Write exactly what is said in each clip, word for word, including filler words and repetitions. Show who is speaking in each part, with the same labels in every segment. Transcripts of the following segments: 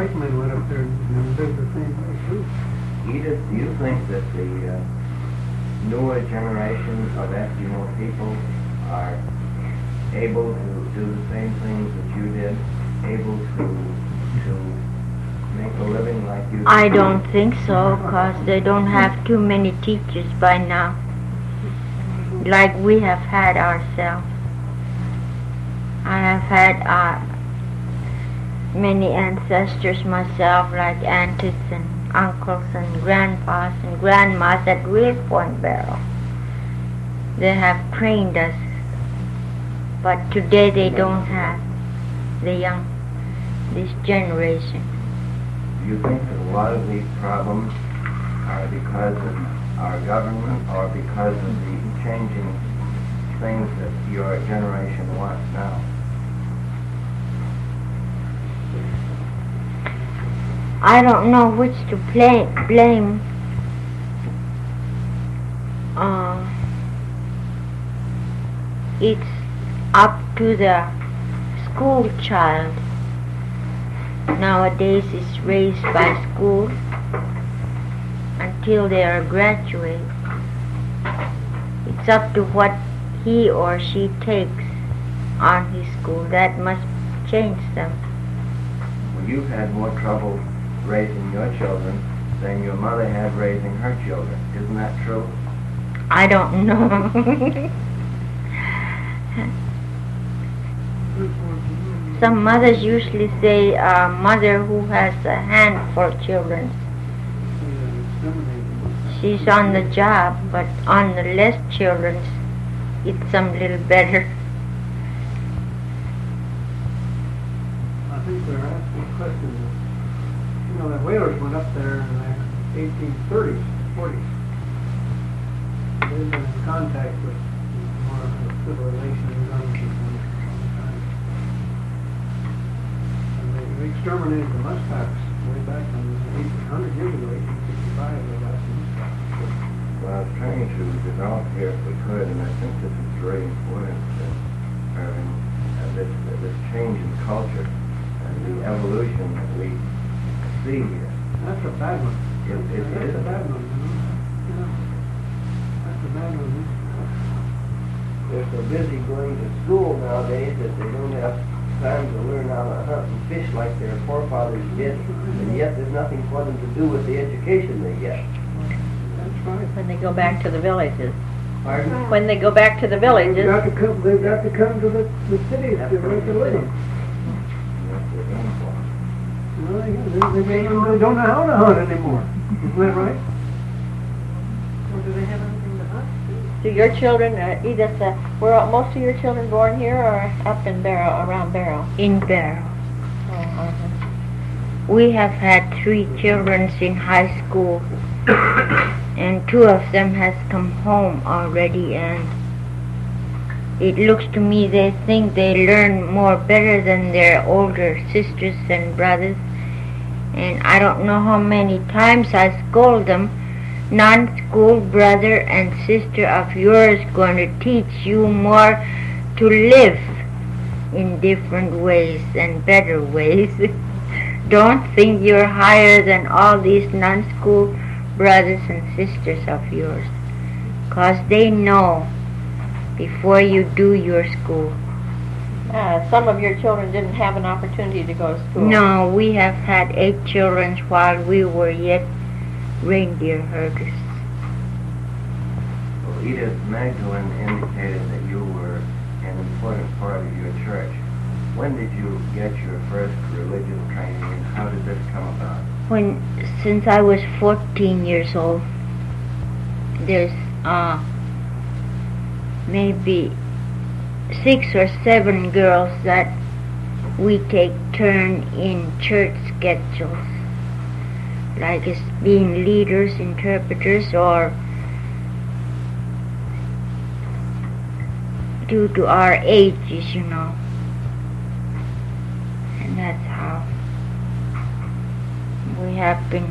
Speaker 1: white men went up there and did the same thing too.
Speaker 2: Edith, do you think that the uh, newer generation of Eskimo people are able to do the same things that you did, able to to make a living like you did?
Speaker 3: I don't think so, because they don't have too many teachers by now, like we have had ourselves. I have had uh, many ancestors myself, like aunties and uncles and grandpas and grandmas at Real Point Barrow. They have trained us, but today they don't have the young, this generation.
Speaker 2: Do you think that a lot of these problems are because of our government or because of the changing things that your generation wants now?
Speaker 3: I don't know which to play, blame. Uh, it's up to the school child. Nowadays it's raised by school until they are graduate. It's up to what he or she takes on his school. That must change them.
Speaker 2: Well, you've had more trouble raising your children than your mother had raising her children. Isn't that true?
Speaker 3: I don't know. Some mothers usually say a mother who has a handful of children, she's on the job, but on the less children, it's some little better.
Speaker 1: I think they're asking questions. You know, the whalers went up there in the eighteen thirties, forties. They've been in contact with more of the civilization and young people for a long time. And they, they exterminated the muskox way back in eighteen hundred years ago, eighteen sixty-five, the last muskox.
Speaker 2: Well, I was trying to develop here if we could, and I think this is very important, uh, Irving, uh, this, uh, this change in culture and the evolution that we see here.
Speaker 1: That's a bad one.
Speaker 2: It, it
Speaker 1: That's
Speaker 2: is.
Speaker 1: a bad one. You know? That's a bad one.
Speaker 4: They're so busy going to school nowadays that they don't have time to learn how to hunt and fish like their forefathers did, and yet there's nothing for them to do with the education they get.
Speaker 1: That's right.
Speaker 5: When they go back to the villages.
Speaker 4: Pardon?
Speaker 5: When they go back to the
Speaker 1: They've
Speaker 5: villages.
Speaker 1: got to come, they've got to come to the, the cities to make a living.
Speaker 2: That's what we're going for.
Speaker 1: Well, they, they, they don't don't know how to hunt anymore. Isn't that right?
Speaker 5: Or do they have anything to hunt? Do your children, uh, Edith, uh, were all- most of your children born here or up in Barrow, around Barrow?
Speaker 3: In Barrow.
Speaker 5: Oh, uh-huh.
Speaker 3: We have had three children in high school, and two of them has come home already, and it looks to me they think they learn more better than their older sisters and brothers. And I don't know how many times I scold them. Non-school brother and sister of yours going to teach you more to live in different ways and better ways. Don't think you're higher than all these non-school brothers and sisters of yours, 'cause they know before you do your school.
Speaker 5: Uh, some of your children didn't have an opportunity to go to school.
Speaker 3: No, we have had eight children while we were yet reindeer herders.
Speaker 2: Well, Edith Magdalene indicated that you were an important part of your church. When did you get your first religious training, and how did this come about?
Speaker 3: When, since I was fourteen years old, there's uh, maybe six or seven girls that we take turn in church schedules, like as being leaders, interpreters, or due to our ages, you know. And that's how we have been.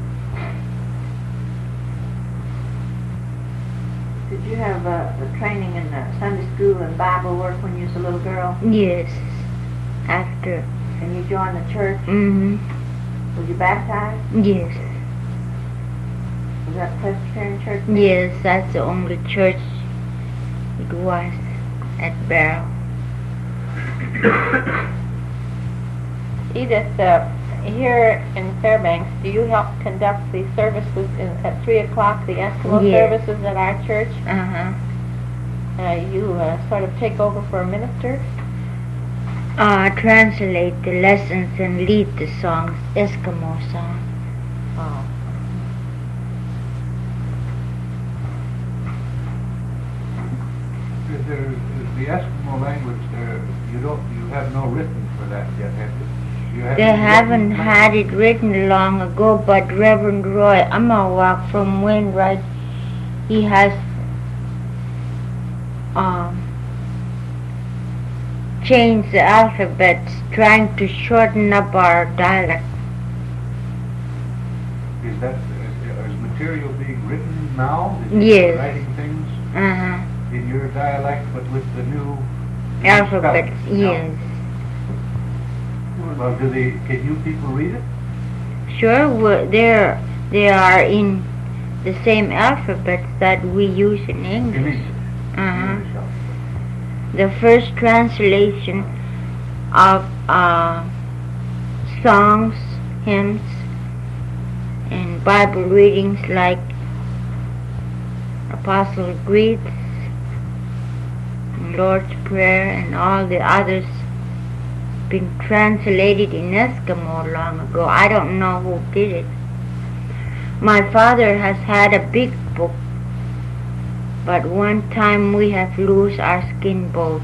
Speaker 5: Did you have uh, the training in uh, Sunday school and Bible work when you was a little girl?
Speaker 3: Yes, after.
Speaker 5: And you joined the church?
Speaker 3: Mm-hmm.
Speaker 5: Were you baptized?
Speaker 3: Yes.
Speaker 5: Was that Presbyterian church?
Speaker 3: Yes, that's the only church it was at Barrow.
Speaker 5: Edith, uh, here in Fairbanks, do you help conduct the services in, at three o'clock, the Eskimo
Speaker 3: Yes.
Speaker 5: services at our church?
Speaker 3: Uh-huh.
Speaker 5: Uh, you uh, sort of take over for a minister?
Speaker 3: Uh, translate the lessons and lead the songs, Eskimo songs.
Speaker 5: Oh.
Speaker 6: Is there, is the Eskimo language there, you don't, you have no written for that yet, have you? You
Speaker 3: They
Speaker 6: any
Speaker 3: haven't
Speaker 6: written
Speaker 3: had it written long ago, but Reverend Roy Amawak from Wainwright, he has um, changed the alphabets, trying to shorten up our dialect.
Speaker 6: Is that, is, is material being written now? Is he
Speaker 3: Yes.
Speaker 6: Writing things
Speaker 3: Uh-huh.
Speaker 6: in your dialect, but with the new new
Speaker 3: Alphabets,
Speaker 6: spelling?
Speaker 3: yes.
Speaker 6: Well, do they, can you people read it?
Speaker 3: Sure, we're- they're, they are in the same alphabets that we use in
Speaker 6: In
Speaker 3: English.
Speaker 6: English?
Speaker 3: Uh-huh.
Speaker 6: English alphabet.
Speaker 3: The first translation of uh, songs, hymns, and Bible readings like Apostle Greets, and Lord's Prayer, and all the others been translated in Eskimo long ago. I don't know who did it. My father has had a big book, but one time we have lost our skin boat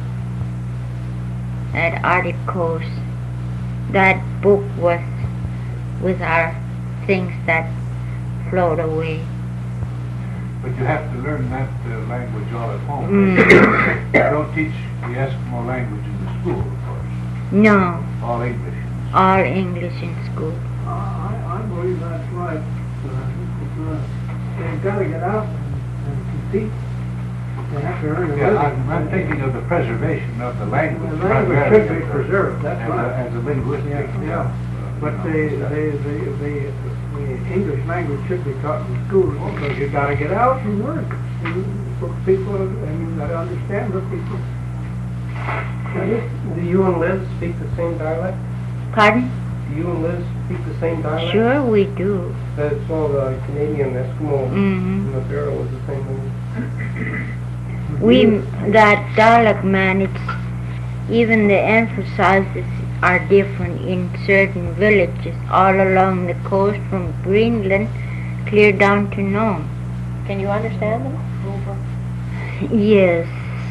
Speaker 3: at Arctic Coast. That book was with our things that float away.
Speaker 6: But you have to learn that uh, language all at home.
Speaker 3: Mm.
Speaker 6: You don't teach the Eskimo language in the school, of course.
Speaker 3: No,
Speaker 6: All English.
Speaker 3: all English in school.
Speaker 1: Uh, I, I believe that's right. Uh, uh, They've got to get out and, and compete. They have to earn a
Speaker 6: Yeah,
Speaker 1: living.
Speaker 6: I'm, I'm thinking of the preservation of the language.
Speaker 1: The language should be
Speaker 6: primarily as a-
Speaker 1: preserved, that's
Speaker 6: as a-
Speaker 1: right.
Speaker 6: As a linguistic.
Speaker 1: Yeah, yeah.
Speaker 6: uh,
Speaker 1: But
Speaker 6: you
Speaker 1: the,
Speaker 6: know,
Speaker 1: the, the, the, the English language should be taught in schools because you gotta get out and work. And for people, and you gotta understand what people.
Speaker 4: Do you and Liz speak the same dialect?
Speaker 3: Pardon?
Speaker 4: Do you and Liz speak the same dialect?
Speaker 3: Sure we do.
Speaker 4: That's all the Canadian Eskimo
Speaker 3: hmm
Speaker 4: in the Barrow is the same thing.
Speaker 3: We, that dialect man, it's, even the emphases are different in certain villages all along the coast from Greenland clear down to Nome.
Speaker 5: Can you understand them?
Speaker 3: Yes.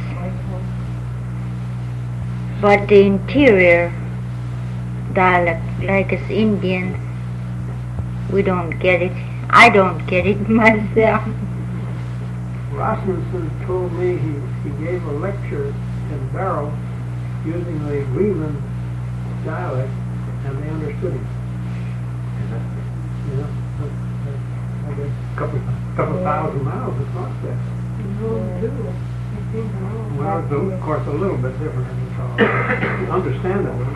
Speaker 3: But the interior dialect, like as Indians, we don't get it. I don't get it myself.
Speaker 1: Rasmussen told me he, he gave a lecture in Barrow using the Greenland dialect, and they understood him. You know, I guess a couple, couple thousand miles across there. Well, it's a- of course, a little bit different, so understandable.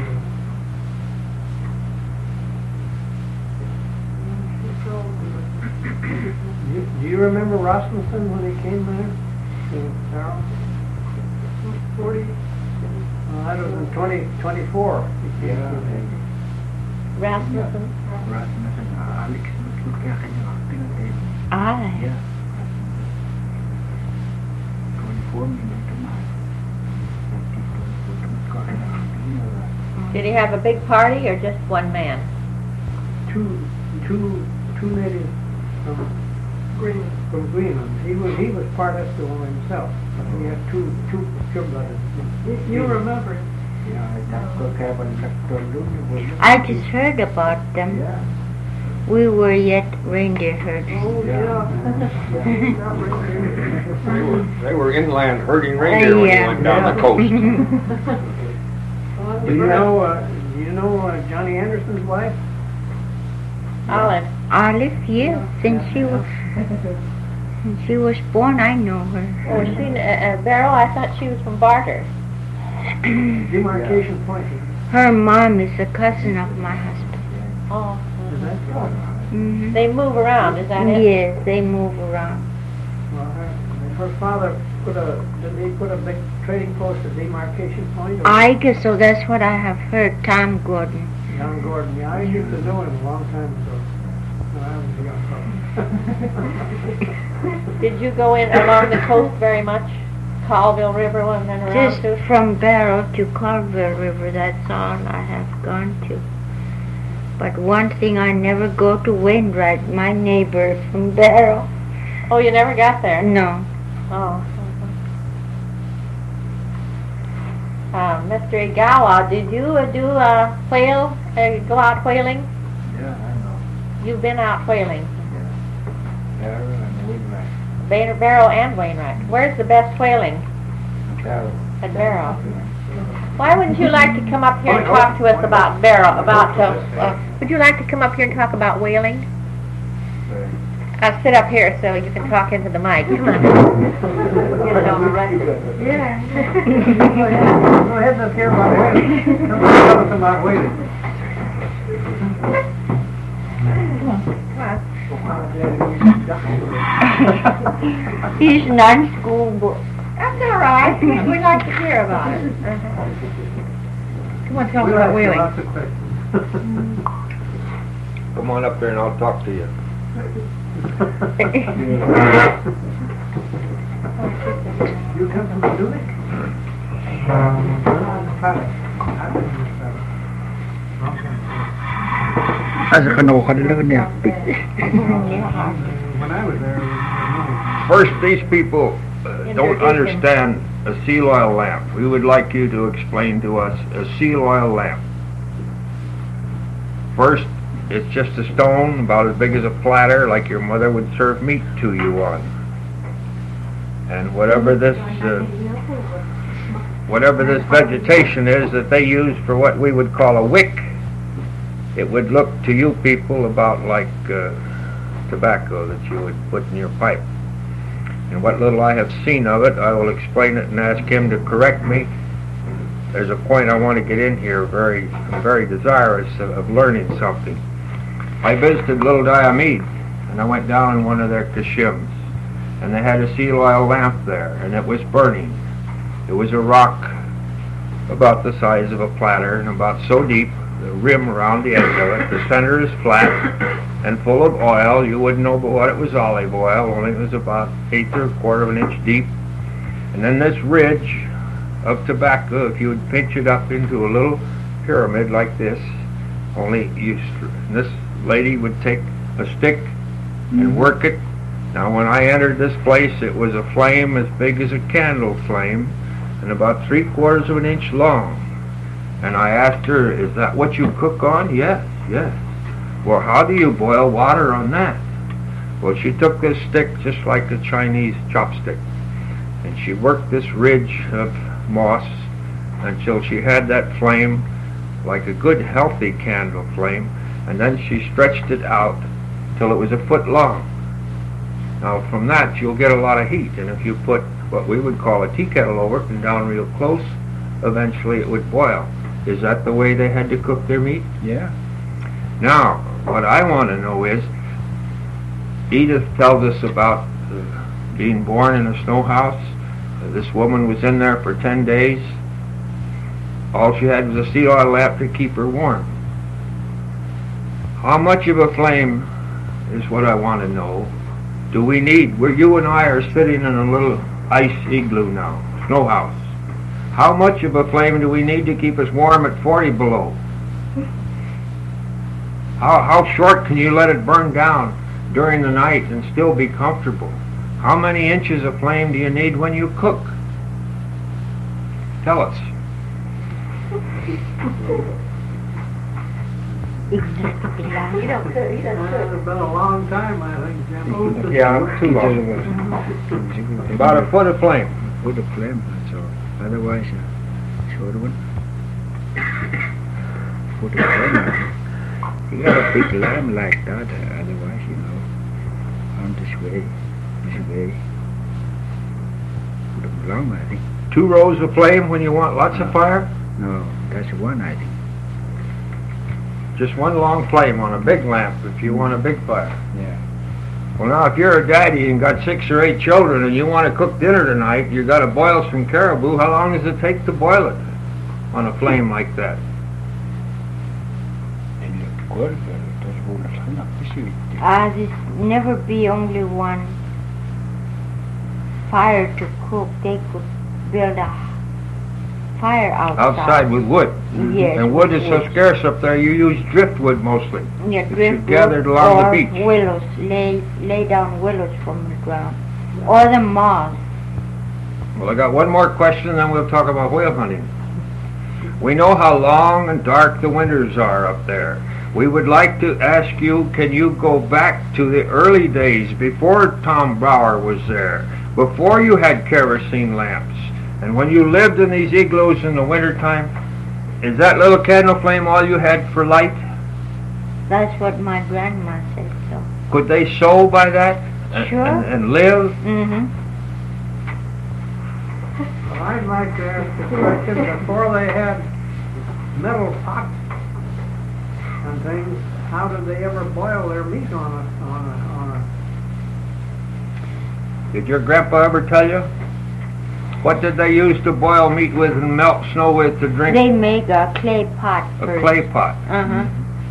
Speaker 1: You, do you remember Rasmussen when he came there to Barrow? Forty? Well, that was in twenty, twenty-four. He came
Speaker 6: Yeah.
Speaker 1: through there.
Speaker 5: Rasmussen?
Speaker 3: I.
Speaker 5: Did he have a big party or just one man?
Speaker 1: Two, two, two natives from Greenland. From Greenland. He was, he was part Eskimo himself. But he had two, two pure-blooded. You remember?
Speaker 3: I just heard about them.
Speaker 6: Yeah.
Speaker 3: We were yet reindeer herders.
Speaker 1: Oh, yeah. Not reindeer.
Speaker 7: They were, they were inland herding reindeer when you
Speaker 3: Yeah.
Speaker 7: went down the coast.
Speaker 1: Do you know, uh, do you know uh, Johnny Anderson's wife?
Speaker 5: Olive.
Speaker 3: Olive, yes, since she was since she was born, I know her.
Speaker 5: Oh, she, uh, uh, Barrow, I thought she was from Barter.
Speaker 1: Demarcation Point.
Speaker 3: Her mom is a cousin of my husband.
Speaker 5: Oh.
Speaker 1: Is that's right.
Speaker 3: Mhm.
Speaker 5: They move around, is that it?
Speaker 3: Yes, they move around.
Speaker 1: Well, her, her father put a, did he put a big trading post at demarcation point? or-
Speaker 3: I guess so. That's what I have heard. Tom Gordon.
Speaker 1: John Gordon, yeah, I used to know him a long time ago, when I was a young fellow.
Speaker 5: Did you go in along the coast very much? Colville River and then around
Speaker 3: Just
Speaker 5: to?
Speaker 3: from Barrow to Carver River. That's all I have gone to. But one thing, I never go to Wainwright. My neighbor is from Barrow.
Speaker 5: Oh, you never got there?
Speaker 3: No.
Speaker 5: Oh. Uh, Mister Igawa, did you uh, do uh, whale, uh, go out whaling?
Speaker 6: Yeah, I know.
Speaker 5: You've been out whaling.
Speaker 6: Barrow and Wainwright.
Speaker 5: Bar- Barrow and Wainwright. Where's the best whaling?
Speaker 6: Barrow.
Speaker 5: At Barrow. Why wouldn't you like to come up here and talk to us about Barrow, about, uh, uh, would you like to come up here and talk about whaling? I'll sit up here so you can talk into the mic. Come on. Get it on the record.
Speaker 1: Yeah. Go ahead, go ahead, let's hear about whaling. Come on, tell us about whaling.
Speaker 3: He's non-school book.
Speaker 5: That's all right. We'd like to hear about it. Come on, tell me
Speaker 1: We'll
Speaker 5: about
Speaker 1: ask you
Speaker 5: whaling.
Speaker 1: lots of questions.
Speaker 7: Come on up there and I'll talk to you.
Speaker 1: You come from Missouri? Um, I've been here for a long time.
Speaker 6: อาจจะขนมคันเลิศเนี่ย
Speaker 1: When I was there, it was
Speaker 7: First, these people uh, don't understand a seal oil lamp. We would like you to explain to us a seal oil lamp. First, it's just a stone about as big as a platter, like your mother would serve meat to you on. And whatever this, uh, whatever this vegetation is that they use for what we would call a wick, it would look to you people about like uh, tobacco that you would put in your pipe. And what little I have seen of it, I will explain it and ask him to correct me. There's a point I want to get in here. Very, I'm very desirous of, of learning something. I visited Little Diomede, and I went down in one of their kashims, and they had a seal oil lamp there, and it was burning. It was a rock about the size of a platter and about so deep, the rim around the edge of it. The center is flat and full of oil. You wouldn't know but what it was olive oil, only it was about eighth or a quarter of an inch deep. And then this ridge of tobacco, if you would pinch it up into a little pyramid like this, only you, this lady would take a stick and work it. Now when I entered this place, it was a flame as big as a candle flame and about three quarters of an inch long. And I asked her, is that what you cook on? Yes, yes. Well, how do you boil water on that? Well, she took this stick just like a Chinese chopstick, and she worked this ridge of moss until she had that flame like a good healthy candle flame, and then she stretched it out till it was a foot long. Now from that you'll get a lot of heat, and if you put what we would call a tea kettle over it and down real close, eventually it would boil. Is that the way they had to cook their meat?
Speaker 6: Yeah.
Speaker 7: Now, what I want to know is, Edith tells us about uh, being born in a snow house. Uh, this woman was in there for ten days. All she had was a seal oil lamp to keep her warm. How much of a flame is what I want to know. Do we need, where you and I are sitting in a little ice igloo now, snow house. How much of a flame do we need to keep us warm at forty below? How, how short can you let it burn down during the night and still be comfortable? How many inches of flame do you need when you cook? Tell us.
Speaker 5: You don't cook, you don't
Speaker 1: Well,
Speaker 5: cook.
Speaker 1: it's been a long time, I think, Jim.
Speaker 7: Yeah, too long. About a foot of flame.
Speaker 6: Put a flame, so otherwise, uh, short one. Put a flame. You got a big lamp like that, uh, otherwise, you know, on this way, this way. Put them long, I think.
Speaker 7: Two rows of flame when you want lots of fire?
Speaker 6: No, that's one, I think.
Speaker 7: Just one long flame on a big lamp if you want a big fire.
Speaker 6: Yeah.
Speaker 7: Well, now, if you're a daddy and got six or eight children and you want to cook dinner tonight, you got to boil some caribou. How long does it take to boil it on a flame like that?
Speaker 6: And it good, but it doesn't hold a ton of fish.
Speaker 3: Uh, there's never be only one fire to cook. They could build a fire outside.
Speaker 7: Outside with wood.
Speaker 3: Yes.
Speaker 7: And wood is so
Speaker 3: wood.
Speaker 7: scarce up there, you use driftwood mostly.
Speaker 3: Yeah,
Speaker 7: that you
Speaker 3: driftwood
Speaker 7: gathered along the
Speaker 3: or
Speaker 7: beach.
Speaker 3: willows. Lay lay down willows from the ground, or the moss.
Speaker 7: Well, I got one more question, then we'll talk about whale hunting. We know how long and dark the winters are up there. We would like to ask you, can you go back to the early days before Tom Brower was there, before you had kerosene lamps, and when you lived in these igloos in the wintertime? Is that little candle flame all you had for light?
Speaker 3: That's what my grandma said. So.
Speaker 7: Could they sew by that and,
Speaker 3: Sure.
Speaker 7: and, and live?
Speaker 3: Mm-hmm.
Speaker 1: Well, I'd like to ask the question, before they had metal pots and things, how did they ever boil their meat on a, on a, on a...
Speaker 7: Did your grandpa ever tell you? What did they use to boil meat with and melt snow with to drink?
Speaker 3: They make a clay pot
Speaker 7: A
Speaker 3: first.
Speaker 7: clay pot.
Speaker 3: Uh-huh.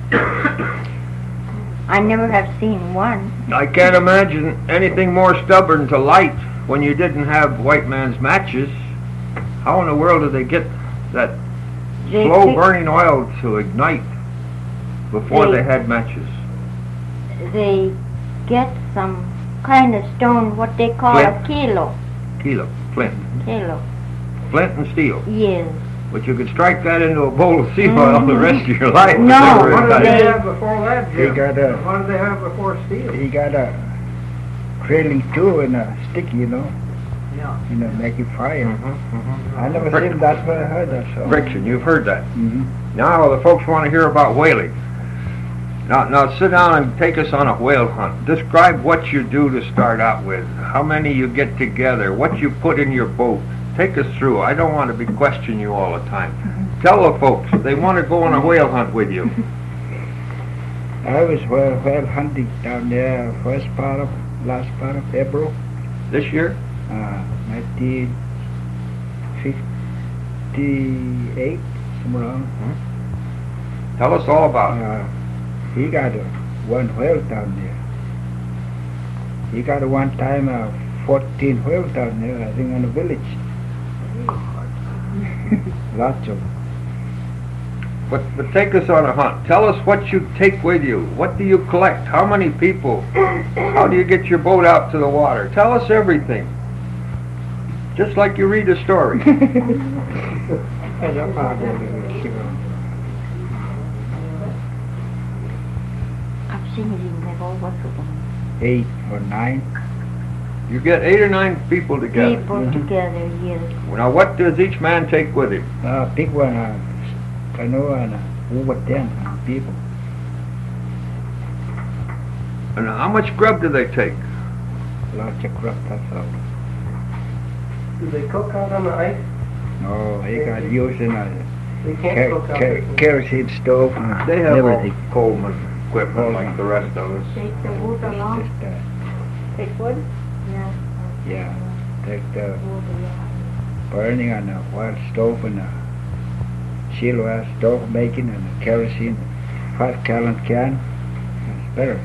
Speaker 3: I never have seen one.
Speaker 7: I can't imagine anything more stubborn to light when you didn't have white man's matches. How in the world did they get that
Speaker 3: They
Speaker 7: slow
Speaker 3: pick-
Speaker 7: burning oil to ignite before
Speaker 3: They-
Speaker 7: they had matches?
Speaker 3: They get some kind of stone, what they call
Speaker 7: Flint.
Speaker 3: a kilo.
Speaker 7: Kilo, flint.
Speaker 3: Kilo.
Speaker 7: Flint and steel.
Speaker 3: Yes.
Speaker 7: But you could strike that into a bowl of sea oil the rest of your life.
Speaker 3: No,
Speaker 7: Never
Speaker 1: What did
Speaker 7: ignite.
Speaker 1: they
Speaker 3: They-
Speaker 1: have before that,
Speaker 6: They
Speaker 1: Jim?
Speaker 6: got a,
Speaker 1: What did they have before steel?
Speaker 6: he got a trailing tool and a stick, you know,
Speaker 1: Yeah.
Speaker 6: you know, making fire.
Speaker 7: Mhm, mhm.
Speaker 6: I never
Speaker 7: Fric-
Speaker 6: seen that, but I heard that. So.
Speaker 7: Friction, you've heard that.
Speaker 6: Mm-hmm.
Speaker 7: Now the folks want to hear about whaling. Now, now sit down and take us on a whale hunt. Describe what you do to start out with. How many you get together. What you put in your boat. Take us through. I don't want to be questioning you all the time. Tell the folks they want to go on a whale hunt with you.
Speaker 6: I was whale, whale hunting down there first part of, last part of April,
Speaker 7: This year?
Speaker 6: uh, nineteen fifty-eight, somewhere around.
Speaker 7: Tell us all about it.
Speaker 6: Uh, he got uh, one whale down there. He got uh, one time uh, fourteen whales down there, I think, in the village. Lots of them.
Speaker 7: But, but take us on a hunt. Tell us what you take with you. What do you collect? How many people? How do you get your boat out to the water? Tell us everything. Just like you read a story.
Speaker 6: I don't know, you know.
Speaker 3: Học sinh gì người vô quá cực.
Speaker 6: Eight or nine.
Speaker 7: You get eight or nine people together.
Speaker 3: People
Speaker 6: Mhm.
Speaker 3: together, yes.
Speaker 7: Now what does each man take with him?
Speaker 6: Uh, big one, uh, canoe and uh, over ten uh, people.
Speaker 7: And how much grub do they take?
Speaker 6: Lots of crop, that's all.
Speaker 4: Do they cook out on the ice?
Speaker 6: No, he got using a
Speaker 4: They can't
Speaker 6: ker-
Speaker 4: cook out
Speaker 6: ker-
Speaker 4: there.
Speaker 6: kerosene stove. Uh,
Speaker 7: They have all
Speaker 6: everything.
Speaker 7: Coleman equipment like the rest of us.
Speaker 3: Take the wood along.
Speaker 6: Just, uh,
Speaker 5: Take wood?
Speaker 3: Yeah.
Speaker 6: yeah, take the burning on a wild stove and a silver stove making and a kerosene five gallon can. It's better.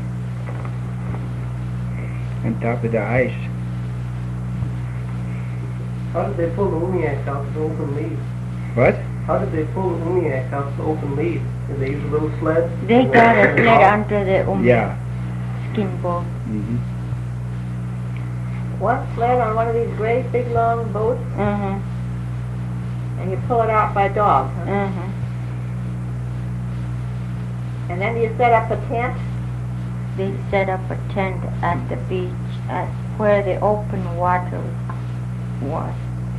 Speaker 6: On top of the ice.
Speaker 4: How did they pull the umiak out to open leaves?
Speaker 6: What?
Speaker 4: How did they pull the umiak out to open leaves? Did they use a little sled?
Speaker 3: They got a sled under the um,
Speaker 6: Yeah.
Speaker 3: skin boat.
Speaker 6: Mm-hmm.
Speaker 5: One sled on one of these great big long boats,
Speaker 3: Uh-huh.
Speaker 5: and you pull it out by dog. Huh?
Speaker 3: Uh-huh.
Speaker 5: And then you set up a tent.
Speaker 3: They set up a tent at the beach at where the open water was.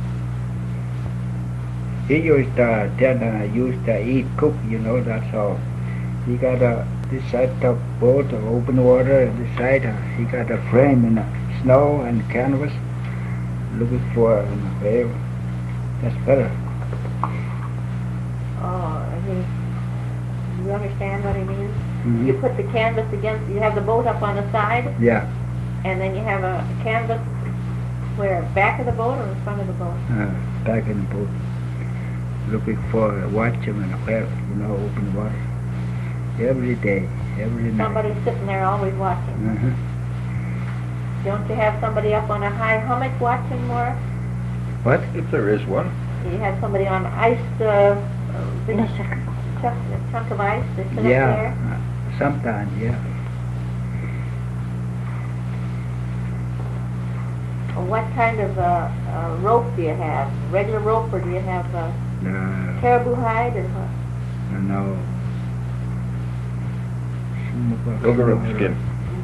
Speaker 6: He used uh, tent and I used to eat, cook, you know, that's all. He got a, this side of boat, uh, open water, and this side, uh, he got a frame in uh, snow and canvas, looking for a whale. That's better.
Speaker 5: Oh, and he You understand what I mean?
Speaker 6: Mhm.
Speaker 5: You put the canvas against, you have the boat up on the side,
Speaker 6: Yeah,
Speaker 5: and then you have a canvas where, back of the boat or in front of the boat?
Speaker 6: uh, back in the boat. Looking for a watchman, a whale, you know, open water. Every day, every night.
Speaker 5: Somebody sitting there always watching.
Speaker 6: Uh-huh.
Speaker 5: Don't you have somebody up on a high hummock watching more?
Speaker 6: What?
Speaker 7: If there is one.
Speaker 5: You have somebody on ice, uh, big
Speaker 3: No, sir.
Speaker 5: chunk, a chunk of ice, they sit
Speaker 6: Yeah,
Speaker 5: up there?
Speaker 6: uh, sometimes, yeah.
Speaker 5: Well, what kind of, uh, uh, rope do you have? Regular rope, or do you have, uh,
Speaker 6: Uh,
Speaker 5: caribou hide, or what?
Speaker 6: no.
Speaker 7: Kangaroo skin.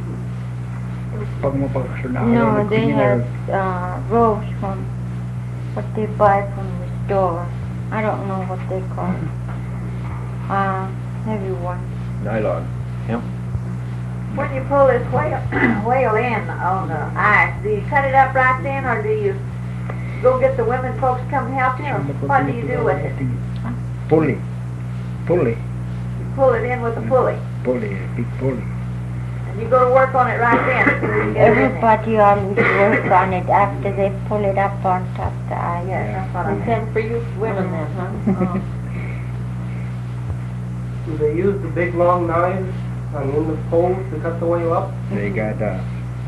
Speaker 3: No, they have uh, ropes from what they buy from the store. I don't know what they call it. Uh, heavy one.
Speaker 7: Nylon.
Speaker 8: When you pull this whale, whale in on the ice, do you cut it up right then, or do you go get the women folks to come help you, or what do you do with it?
Speaker 6: Pulley. Pulley.
Speaker 8: You pull it in with a pulley,
Speaker 6: Pulley, a big pulley.
Speaker 8: and you go to work on it right then until you get it in there.
Speaker 3: Everybody always work on it after they pull it up on top the ice.
Speaker 8: Yes, that's what I
Speaker 5: It's
Speaker 8: meant.
Speaker 5: in for you women then, huh? Oh.
Speaker 1: Do they use the big long knives on the end of poles to cut the whale up?
Speaker 6: They got, uh,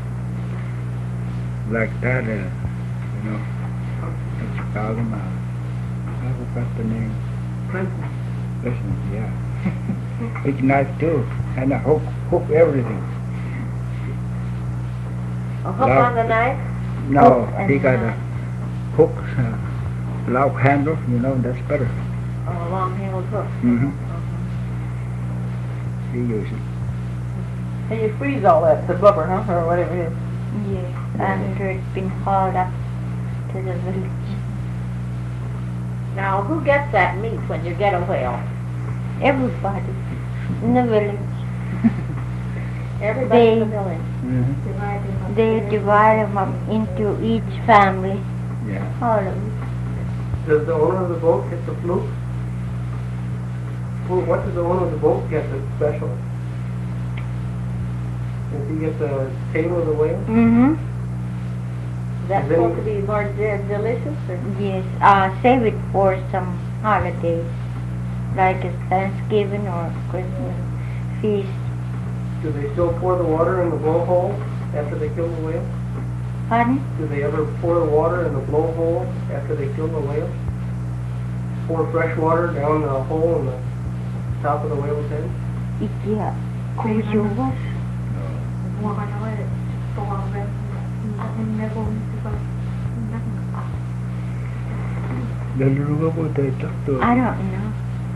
Speaker 6: like that, uh, you know, what you call them, uh, I forgot the name.
Speaker 1: Princeton.
Speaker 6: Listen, yeah. Big knife too, and a hook, hook everything.
Speaker 5: A hook
Speaker 6: Love-
Speaker 5: on the knife?
Speaker 6: No,
Speaker 3: Hook and
Speaker 6: they got a
Speaker 3: knife.
Speaker 6: hook, uh, lock handle, you know, that's better.
Speaker 5: Oh, a long-handled hook.
Speaker 6: Mm-hmm. They use it.
Speaker 8: And you freeze all that, the blubber, huh, or whatever it is.
Speaker 3: Yes, after it's been hauled up to the village.
Speaker 5: Now, who gets that meat when you get a whale?
Speaker 3: Everybody in the village.
Speaker 5: Everybody in the
Speaker 3: They-
Speaker 5: village.
Speaker 6: Mm-hmm.
Speaker 3: They divide them up into each family.
Speaker 6: Yeah.
Speaker 3: All of them.
Speaker 1: Does the owner of the boat get the fluke? Well, what does the owner of the boat get that's special? Does he get the tail of the whale?
Speaker 3: Mm-hmm.
Speaker 5: Is that
Speaker 1: Is any-
Speaker 5: supposed to be more de- delicious, or?
Speaker 3: Yes, uh, save it for some holidays, like a Thanksgiving or Christmas feast.
Speaker 1: Do they still pour the water in the blowhole after they kill the whale?
Speaker 3: Pardon?
Speaker 1: Do they ever pour the water in the blowhole after they kill the whale? Pour fresh water down the hole in the top of the whale's head?
Speaker 3: Yeah. Kujuwas.
Speaker 6: The little about they talk to.
Speaker 3: I don't know.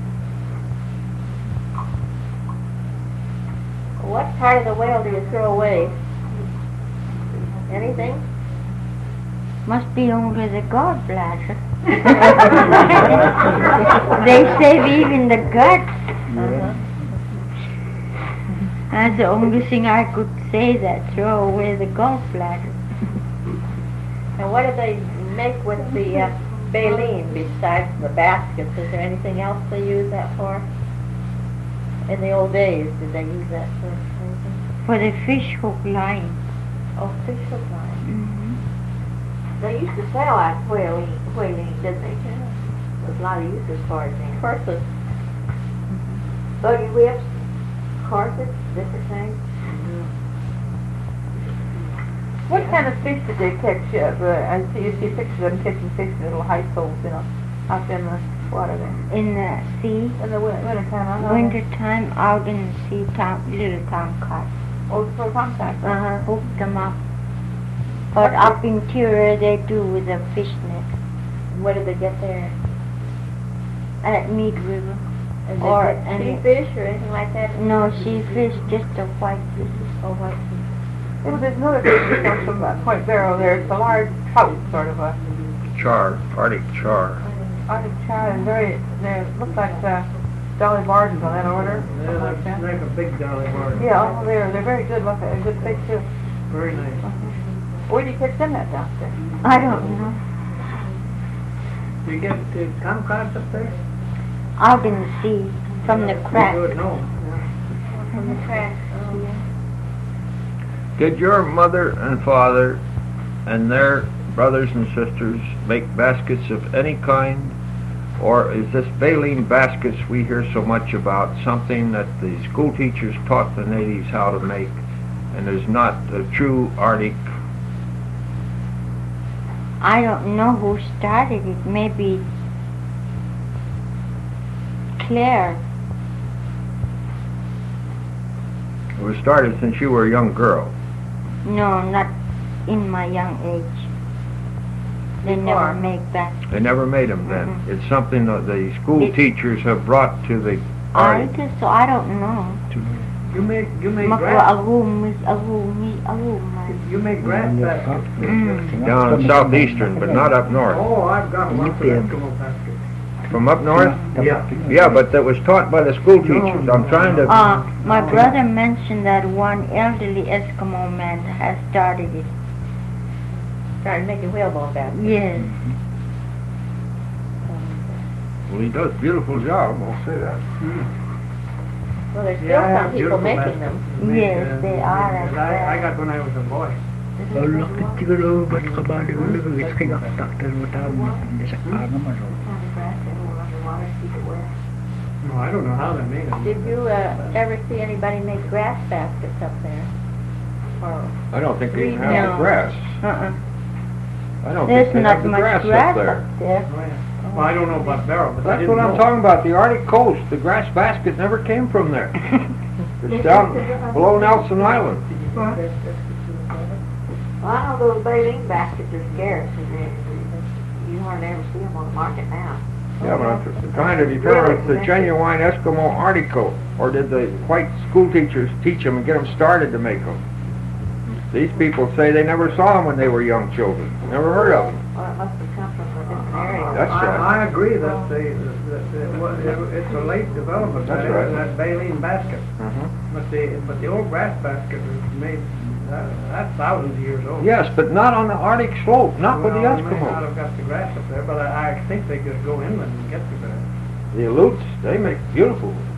Speaker 5: What part of the whale do you throw away? Anything?
Speaker 3: Must be only the gallbladder. They save even the guts.
Speaker 5: Uh-huh.
Speaker 3: That's the only thing I could say, that throw away the gallbladder.
Speaker 5: And what do they make with the uh, baleen besides the baskets? Is there anything else they use that for? In the old days, did they use that for anything?
Speaker 3: For the fish hook line.
Speaker 5: Oh, fish hook line.
Speaker 3: Mm-hmm.
Speaker 8: They used to sell that whaling, whaling, didn't they? There's a lot of uses for it then.
Speaker 5: Corsets.
Speaker 8: Buggy whips, corsets, different things.
Speaker 9: What kind of fish did they catch? Uh, uh, I see you see pictures of them catching fish in little high souls, you know, out in the water there.
Speaker 3: In the sea,
Speaker 9: In the winter, winter time, I know.
Speaker 3: winter time, out in the sea, tom, little tomcat.
Speaker 9: Oh, for contact.
Speaker 3: Uh-huh, hook them up. But up interior they do with a fish net
Speaker 5: What did they get there?
Speaker 3: at Mead River.
Speaker 5: Is
Speaker 3: Or
Speaker 5: it
Speaker 3: any-
Speaker 5: sea fish or anything like that?
Speaker 3: No, she fish, just a white fish.
Speaker 5: Oh, what?
Speaker 9: Well, there's another fish that comes from uh, Point Barrow there. It's a large trout, sort of a
Speaker 7: Char, Arctic char.
Speaker 9: Arctic char, and very, they look like uh, dolly varses on that order.
Speaker 1: Yeah,
Speaker 9: something like
Speaker 1: that's
Speaker 9: that.
Speaker 1: like a big dolly bar.
Speaker 9: Yeah, oh, they're they're very good. Look, a good fish too.
Speaker 1: Very nice.
Speaker 9: Where do you catch them at down there?
Speaker 3: I don't know.
Speaker 1: Do you get uh, tomcats up there?
Speaker 3: Out in the sea. from the
Speaker 1: You
Speaker 3: crack.
Speaker 1: do it, no. Yeah.
Speaker 5: From the trash. Oh.
Speaker 7: Did your mother and father and their brothers and sisters make baskets of any kind? Or is this baleen baskets we hear so much about something that the school teachers taught the natives how to make and is not a true Arctic?
Speaker 3: I don't know who started it. Maybe Claire.
Speaker 7: It was started since you were a young girl.
Speaker 3: No, not in my young age. They
Speaker 5: Before.
Speaker 3: never make that.
Speaker 7: They never made them then.
Speaker 3: Mhm.
Speaker 7: It's something that the school
Speaker 3: It-
Speaker 7: teachers have brought to the
Speaker 3: I
Speaker 7: Arctic.
Speaker 3: guess so. I don't know.
Speaker 1: You make, you make
Speaker 3: Makwa
Speaker 1: grass,
Speaker 3: agum is agum is agum.
Speaker 1: you make grass baskets.
Speaker 3: Mm.
Speaker 7: Down in southeastern, but not up north.
Speaker 1: Oh, I've got lots of Eskimo baskets.
Speaker 7: From up north?
Speaker 1: Yeah.
Speaker 7: Yeah, but that was taught by the school teachers. I'm trying to...
Speaker 3: Uh, my brother mentioned that one elderly Eskimo man has started it.
Speaker 5: Started making whalebone baskets.
Speaker 3: Yes.
Speaker 7: Well, he does a beautiful job, I'll say that.
Speaker 5: Well, there's still
Speaker 1: Yeah, I have
Speaker 5: some people
Speaker 1: beautiful
Speaker 5: making
Speaker 1: baskets.
Speaker 5: them.
Speaker 1: Make,
Speaker 3: Yes,
Speaker 1: uh,
Speaker 3: they are,
Speaker 1: because
Speaker 3: as
Speaker 1: I, I
Speaker 3: well.
Speaker 1: got when I was a boy. No, I don't know how they made them.
Speaker 5: Did you uh, ever see anybody make grass baskets up there? Or
Speaker 7: I don't think they even
Speaker 3: No.
Speaker 7: have the grass.
Speaker 3: Uh-uh.
Speaker 7: I don't
Speaker 3: There's
Speaker 7: think they
Speaker 3: not
Speaker 7: have the
Speaker 3: much
Speaker 7: grass
Speaker 3: grass
Speaker 7: up there.
Speaker 3: up there.
Speaker 1: Oh, yeah. Well, I don't know about Barrow, but I
Speaker 7: That's
Speaker 1: didn't
Speaker 7: what I'm
Speaker 1: know.
Speaker 7: talking about, the Arctic coast. The grass basket never came from there. It's down below Nelson Island.
Speaker 8: Well, I know those baleen baskets are scarce, and they, you hardly ever see them on the market now.
Speaker 7: Yeah, but I'm tr- trying to determine if it's a genuine Eskimo Arctic coat, or did the white school teachers teach them and get them started to make them? These people say they never saw them when they were young children. Never heard of them.
Speaker 8: Well, it must have come from a different area.
Speaker 7: That's right.
Speaker 1: I, I agree that the, that the, it wa- it- it's a late development,
Speaker 7: That's
Speaker 1: that,
Speaker 7: right.
Speaker 1: that baleen basket.
Speaker 7: Uh-huh.
Speaker 1: But the, but the old grass basket was made, uh, that's thousands of years old.
Speaker 7: Yes, but not on the Arctic slope, not with the
Speaker 1: Well, they may not
Speaker 7: Eskimos.
Speaker 1: have got the grass up there, but I, I think they just go inland and get the grass.
Speaker 7: The Aleuts, they make beautiful ones.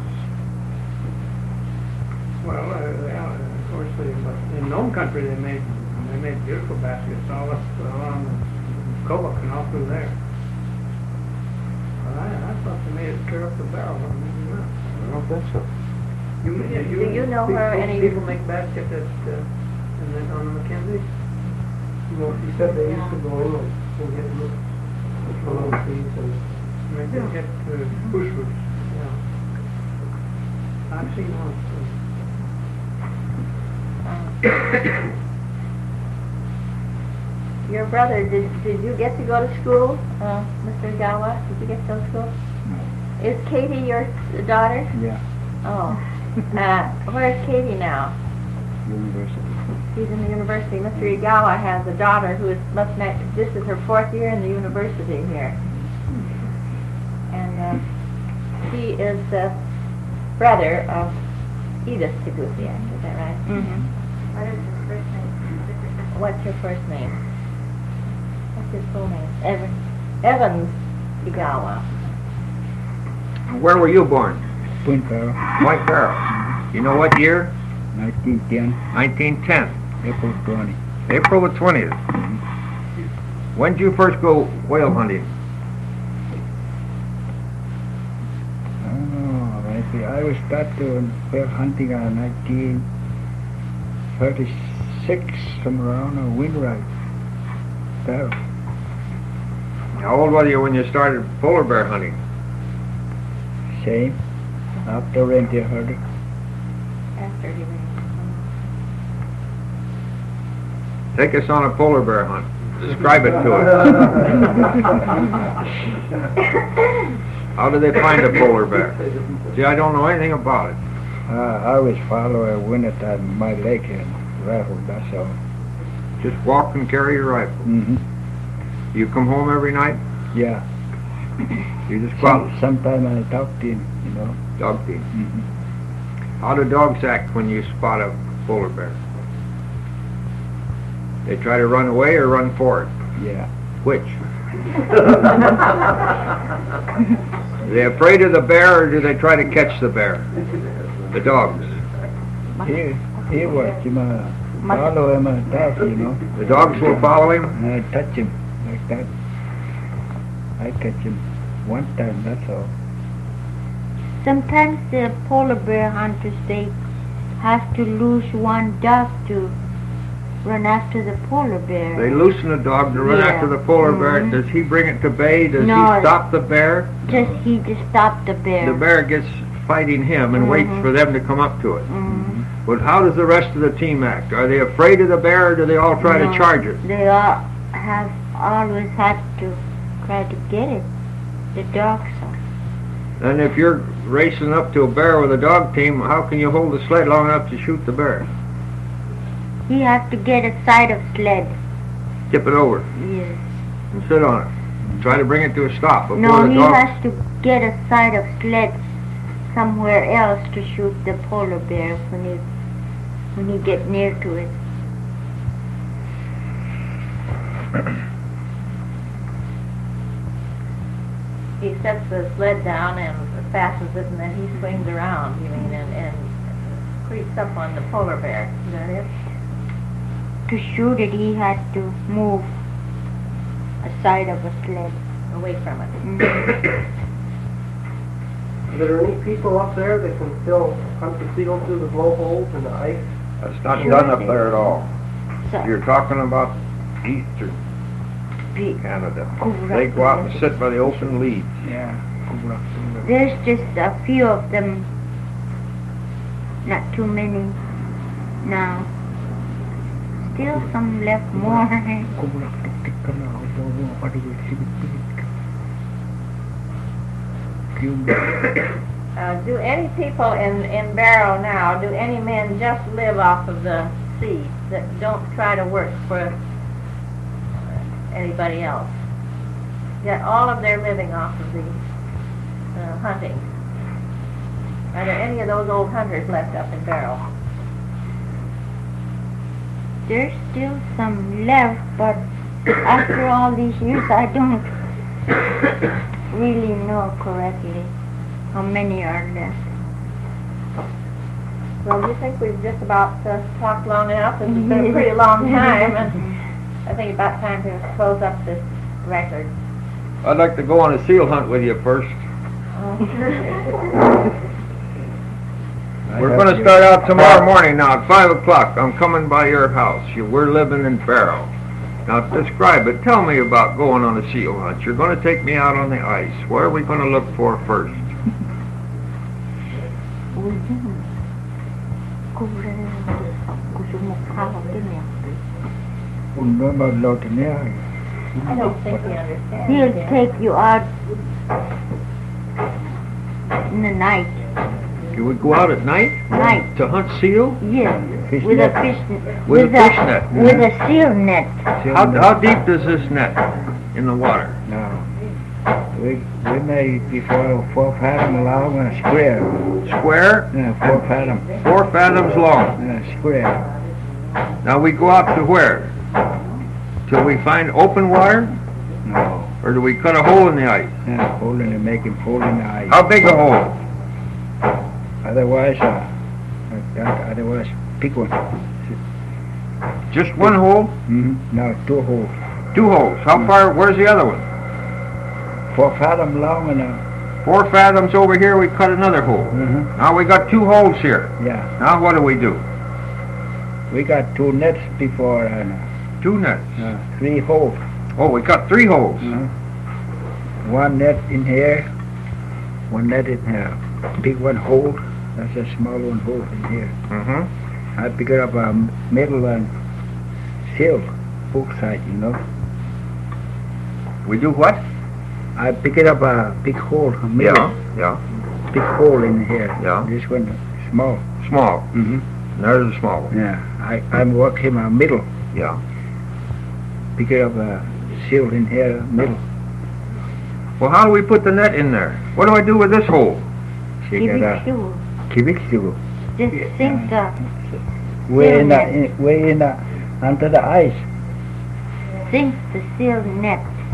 Speaker 1: Well, uh, yeah, of course, they, but in Nome Country, they made, they made beautiful baskets all up along the Kobuk and all through there. But I, I thought they made it clear up the barrel, but maybe not.
Speaker 7: I don't think so.
Speaker 1: You,
Speaker 5: Do you know
Speaker 1: people,
Speaker 5: her any-
Speaker 1: People make baskets at, uh, and then on the Mackenzie? Well, he said they used to go in and and get little, little seeds and. They did get, uh, bush roots, yeah. I've seen one, too.
Speaker 5: Your brother, did, did you get to go to school, uh, Mister Gawa? Did you get to go to school? Is Katie your s- daughter?
Speaker 6: Yeah,
Speaker 5: Oh. Uh, where's Katie now?
Speaker 6: university.
Speaker 5: She's in the university. Mister Igawa has a daughter who is must not, this is her fourth year in the university here. And uh, she is the brother of Edith Tegusiak, is that right?
Speaker 3: Mm-hmm.
Speaker 8: What is his first name?
Speaker 5: What's your first name? What's his full name?
Speaker 3: Evan.
Speaker 5: Evans Igawa.
Speaker 7: Where were you born?
Speaker 6: Point Barrow,
Speaker 7: White Barrow. You know what year?
Speaker 6: nineteen ten,
Speaker 7: nineteen ten.
Speaker 6: April twenty.
Speaker 7: April the twentieth. When did you first go whale hunting?
Speaker 6: Oh, maybe I was start doing whale hunting in nineteen thirty-six, somewhere around a Windwright. Barrow.
Speaker 7: How old were you when you started polar bear hunting?
Speaker 6: Same. After reindeer herding.
Speaker 5: After he ran.
Speaker 7: Take us on a polar bear hunt. Describe it to us. How do they find a polar bear? See, I don't know anything about it.
Speaker 6: Uh, I always follow a winter time my lake and rifle, that's all.
Speaker 7: Just walk and carry your rifle.
Speaker 6: Mm-hmm.
Speaker 7: You come home every night?
Speaker 6: Yeah.
Speaker 7: You just go out
Speaker 6: Some, sometime I talk to him, you know.
Speaker 7: dog feed.
Speaker 6: Mm-hmm.
Speaker 7: How do dogs act when you spot a polar bear? They try to run away or run for it?
Speaker 6: Yeah.
Speaker 7: Which? Are they afraid of the bear, or do they try to catch the bear? The dogs.
Speaker 6: He, he was, you know, follow him and touch, you know.
Speaker 7: The dogs will follow him?
Speaker 6: And I touch him like that. I catch him one time, that's all.
Speaker 3: Sometimes the polar bear hunters, they have to lose one dog to run after the polar bear.
Speaker 7: They loosen a dog to run
Speaker 3: Yeah.
Speaker 7: after the polar bear.
Speaker 3: Mhm.
Speaker 7: Does he bring it to bay? Does
Speaker 3: No.
Speaker 7: he stop the bear?
Speaker 3: Just he just stopped the bear.
Speaker 7: The bear gets fighting him and waits
Speaker 3: Mhm.
Speaker 7: for them to come up to it.
Speaker 3: Mhm.
Speaker 7: But how does the rest of the team act? Are they afraid of the bear, or do they all try
Speaker 3: No,
Speaker 7: to charge it?
Speaker 3: They all have always had to try to get it. The dogs are.
Speaker 7: And if you're racing up to a bear with a dog team, how can you hold the sled long enough to shoot the bear?
Speaker 3: He has to get a side of sled.
Speaker 7: Tip it over
Speaker 3: Yes.
Speaker 7: and sit on it. Try to bring it to a stop before
Speaker 3: No,
Speaker 7: the
Speaker 3: he
Speaker 7: dog...
Speaker 3: has to get a side of sled somewhere else to shoot the polar bear when he when he get near to it.
Speaker 5: He sets the sled down and fastens it, and then he swings around, you mean, and, and creeps up on the polar bear. Is that it?
Speaker 3: To shoot it, he has to move a side of a sled.
Speaker 5: Away from it.
Speaker 3: Mhm.
Speaker 4: Are there any people up there that can still hunt the seal through the blowholes in the ice?
Speaker 7: That's not
Speaker 3: Sure
Speaker 7: done up
Speaker 3: they-
Speaker 7: there at all.
Speaker 3: So,
Speaker 7: You're talking about eastern
Speaker 3: be-
Speaker 7: Canada.
Speaker 3: Correct.
Speaker 7: They go out and sit by the open leads.
Speaker 6: Yeah.
Speaker 3: there's just a few of them, not too many now. Still some left more.
Speaker 5: Uh, do any people in, in Barrow now, do any men just live off of the sea, that don't try to work for anybody else? Get all of their living off of the uh, hunting. Are there any of those old hunters left up in Barrow?
Speaker 3: There's still some left, but after all these years, I don't really know correctly how many are left.
Speaker 5: Well, you think we've just about uh, talked long enough? This has been a pretty long time, and I think it's about time to close up this record.
Speaker 7: I'd like to go on a seal hunt with you first. We're going to start out tomorrow morning now at five o'clock. I'm coming by your house. You, we're living in Barrow. Now describe it. Tell me about going on a seal hunt. You're going to take me out on the ice. What are we going to look for first?
Speaker 5: I don't think we understand.
Speaker 3: He'll
Speaker 5: yet.
Speaker 3: take you out in the night.
Speaker 7: Can we go out at night
Speaker 3: Night.
Speaker 7: to hunt seal?
Speaker 3: Yes,
Speaker 6: Fish
Speaker 3: with
Speaker 6: net.
Speaker 3: a fish net.
Speaker 7: With a fish net.
Speaker 3: With a seal net.
Speaker 7: How, how deep is this net in the water?
Speaker 6: No. We, we made before four fathom long and square.
Speaker 7: Square?
Speaker 6: Yeah, four fathom.
Speaker 7: Four fathoms long.
Speaker 6: Yeah, square.
Speaker 7: Now we go out to where? Till we find open water?
Speaker 6: No.
Speaker 7: Or do we cut a hole in the ice?
Speaker 6: Yeah, hole in the making hole in the ice.
Speaker 7: How big a hole?
Speaker 6: Otherwise, uh, like that, otherwise, big one.
Speaker 7: Just one hole?
Speaker 6: Mm-hmm. No, two holes.
Speaker 7: Two holes. How far? Where's the other one?
Speaker 6: Four fathom long and uh,
Speaker 7: Four fathoms over here, we cut another hole.
Speaker 6: mm-hmm.
Speaker 7: Now we got two holes here.
Speaker 6: Yeah.
Speaker 7: Now what do we do?
Speaker 6: We got two nets before and uh,
Speaker 7: Two nets.
Speaker 6: uh, three holes.
Speaker 7: Oh, we cut three holes.
Speaker 6: Mm-hmm. One net in here, one net in here. Big one hole, that's a small one hole in here.
Speaker 7: Mm-hmm.
Speaker 6: I pick it up a middle and seal, both sides, you know.
Speaker 7: We do what?
Speaker 6: I pick it up a big hole, a middle,
Speaker 7: Yeah, yeah.
Speaker 6: big hole in here.
Speaker 7: Yeah.
Speaker 6: This one small.
Speaker 7: Small.
Speaker 6: Mm-hmm.
Speaker 7: There's a small one.
Speaker 6: Yeah, I, I'm working a middle.
Speaker 7: Yeah.
Speaker 6: Pick it up a seal in here, middle.
Speaker 7: Well, how do we put the net in there? What do I do with this hole?
Speaker 6: She
Speaker 3: Give
Speaker 6: got
Speaker 3: it
Speaker 6: a
Speaker 3: you.
Speaker 6: cubic seal.
Speaker 3: Just sink the,
Speaker 6: Way in the,
Speaker 3: net.
Speaker 6: in, way in the, under the ice.
Speaker 3: sink the seal net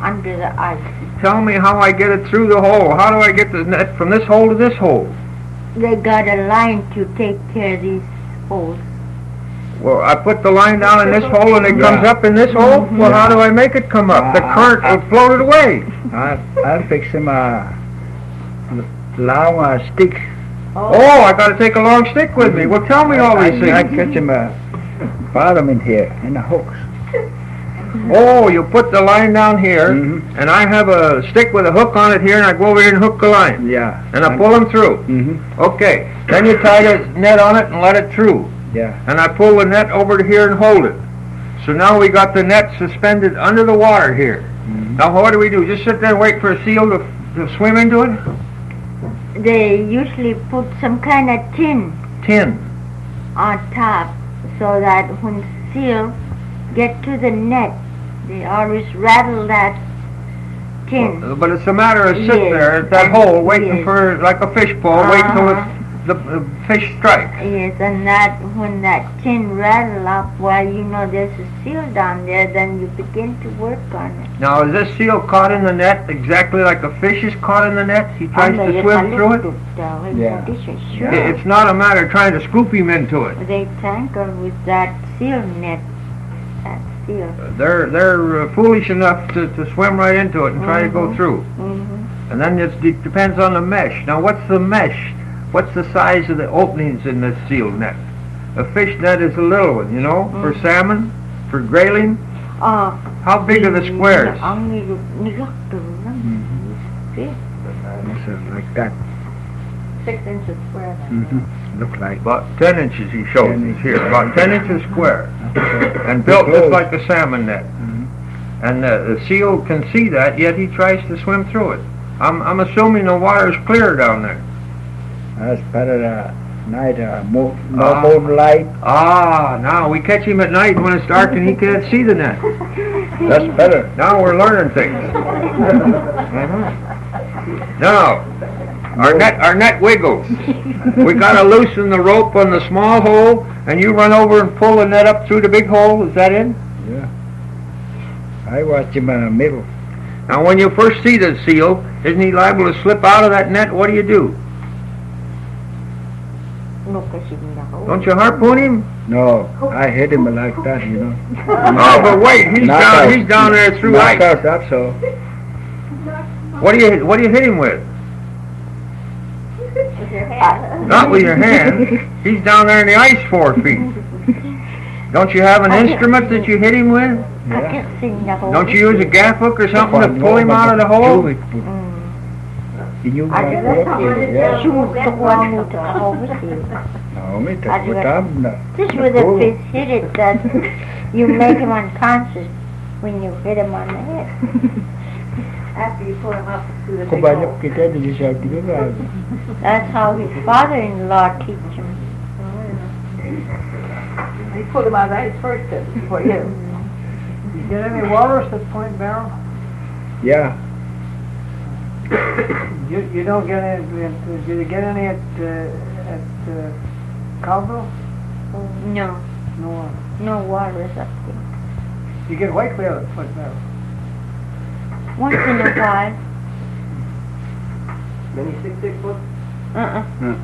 Speaker 3: under the ice.
Speaker 7: Tell me how I get it through the hole. How do I get the net from this hole to this hole?
Speaker 3: They got a line to take care of these holes.
Speaker 7: Well, I put the line down in this hole and it
Speaker 6: Yeah.
Speaker 7: comes up in this hole? Well, how do I make it come up? The
Speaker 6: Uh,
Speaker 7: current
Speaker 6: uh,
Speaker 7: will float it away.
Speaker 6: I'll, I'll fix him a long uh, stick.
Speaker 7: Oh, I gotta take a long stick with me. Well, tell me all
Speaker 6: I,
Speaker 7: these
Speaker 6: I
Speaker 7: things.
Speaker 6: catch him a bottom in here, in the hooks.
Speaker 7: Oh, you put the line down here,
Speaker 6: Mhm.
Speaker 7: and I have a stick with a hook on it here, and I go over here and hook the line.
Speaker 6: Yeah.
Speaker 7: And I pull them through.
Speaker 6: Mm-hmm.
Speaker 7: Okay, then you tie the net on it and let it through.
Speaker 6: Yeah.
Speaker 7: And I pull the net over to here and hold it. So now we got the net suspended under the water here.
Speaker 6: Mhm.
Speaker 7: Now what do we do? Just sit there and wait for a seal to, to swim into it?
Speaker 3: They usually put some kind of tin
Speaker 7: Tin.
Speaker 3: on top so that when seal get to the net, they always rattle that tin.
Speaker 7: Well, but it's a matter of sit
Speaker 3: Yes.
Speaker 7: there at that hole waiting
Speaker 3: Yes.
Speaker 7: for, like a fish pole, wait till
Speaker 3: Uh-huh.
Speaker 7: it's, the, the fish strike.
Speaker 3: Yes, and that when that tin rattle up, well, you know there's a seal down there, then you begin to work on it.
Speaker 7: Now, is this seal caught in the net exactly like a fish is caught in the net? He tries
Speaker 3: And
Speaker 7: to
Speaker 3: they
Speaker 7: swim through it?
Speaker 3: look at, uh,
Speaker 6: Yeah.
Speaker 3: this is sure.
Speaker 7: I- It's not a matter of trying to scoop him into it.
Speaker 3: They tangle with that seal net, that seal.
Speaker 7: They're they're uh, foolish enough to, to swim right into it and try to go
Speaker 3: Mhm.
Speaker 7: through.
Speaker 3: Mm-hmm.
Speaker 7: And then it's- it depends on the mesh. Now, what's the mesh? What's the size of the openings in this seal net? A fish net is a little one, you know, for
Speaker 3: Mhm.
Speaker 7: salmon, for grayling.
Speaker 3: Uh,
Speaker 7: How big are the squares?
Speaker 6: So like that.
Speaker 9: Six inches square.
Speaker 6: Mm-hmm. Look like.
Speaker 7: About ten inches he shows
Speaker 6: ten
Speaker 7: us here, about ten inches square,
Speaker 6: So,
Speaker 7: and built just
Speaker 6: close.
Speaker 7: like a salmon net.
Speaker 6: Mhm.
Speaker 7: And uh, the seal can see that, yet he tries to swim through it. I'm, I'm assuming the water's clear down there.
Speaker 6: That's better uh, night, uh, mo- no
Speaker 7: Ah.
Speaker 6: moonlight.
Speaker 7: Ah, now we catch him at night when it's dark and he can't see the net.
Speaker 6: That's better.
Speaker 7: Now we're learning things. Mhm. Now, our net, our net wiggles. We gotta loosen the rope on the small hole, and you run over and pull the net up through the big hole. Is that it?
Speaker 6: Yeah. I watch him in the middle.
Speaker 7: Now, when you first see the seal, isn't he liable to slip out of that net? What do you do? Don't you harpoon him?
Speaker 6: No, I hit him like that, you know.
Speaker 7: Oh, but wait, he's
Speaker 6: Knock
Speaker 7: down.
Speaker 6: out.
Speaker 7: He's down there through
Speaker 6: Knock
Speaker 7: ice.
Speaker 6: out, that's all.
Speaker 7: What do you What do you hit him with?
Speaker 8: With your hand.
Speaker 7: Not with your hand. He's down there in the ice four feet. Don't you have an instrument that you hit him with?
Speaker 3: I
Speaker 6: Yeah.
Speaker 3: can see the hole.
Speaker 7: Don't you use a gaff hook or something to pull him out of the hole?
Speaker 6: Mm. You
Speaker 3: I
Speaker 6: got
Speaker 3: just
Speaker 6: what? Yeah.
Speaker 3: shoot the one with the hole with you.
Speaker 6: No, me
Speaker 3: I
Speaker 6: take what
Speaker 3: just-
Speaker 6: I'm not.
Speaker 3: Just with the fish hit it, that you make him unconscious when you hit him on the head.
Speaker 8: After you pull him up through the
Speaker 6: Kung
Speaker 8: big
Speaker 6: banyak
Speaker 8: hole.
Speaker 6: kita di sa tiga.
Speaker 3: That's how his father-in-law teach him.
Speaker 9: He pulled him out of the ice first uh, before you.
Speaker 1: You get any walrus at Point Barrow?
Speaker 6: Yeah.
Speaker 1: You, you don't get any, did you get any at, uh, at, uh, Cowville?
Speaker 3: No,
Speaker 1: No.
Speaker 3: no walrus up there.
Speaker 1: You get white whale at Point Barrow.
Speaker 3: Once in a while.
Speaker 4: Many six, six foot?
Speaker 3: Uh-uh.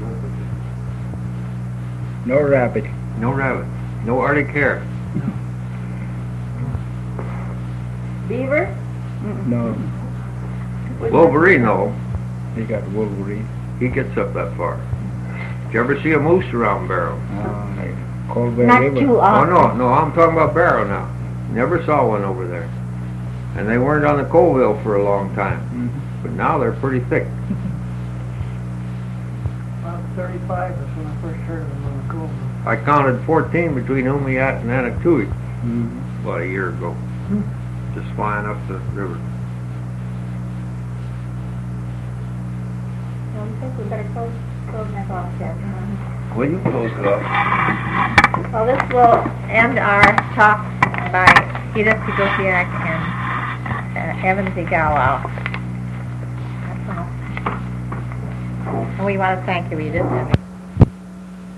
Speaker 6: No rabbit.
Speaker 7: No rabbit. No Arctic hare.
Speaker 8: Beaver?
Speaker 6: No.
Speaker 7: Wolverine, though,
Speaker 6: He got Wolverine.
Speaker 7: he gets up that far. Did you ever see a moose around Barrow?
Speaker 6: Uh, Colbert
Speaker 3: Not
Speaker 6: River.
Speaker 3: too
Speaker 7: Oh,
Speaker 3: often.
Speaker 7: no, no, I'm talking about Barrow now. Never saw one over there. And they weren't on the Colville for a long time.
Speaker 6: Mhm.
Speaker 7: But now they're pretty thick.
Speaker 1: About thirty-five is when I first heard of them on the Cove.
Speaker 7: I counted fourteen between Umiat and Anatui
Speaker 6: Mhm.
Speaker 7: about a year ago. Just flying up the river.
Speaker 8: No, I think we better close, close that off there.
Speaker 7: Will you close it up?
Speaker 5: Well, this will end our talk by Edith Sigosiak and uh, Evan Zigawa. That's all. And we want to thank you, Edith. and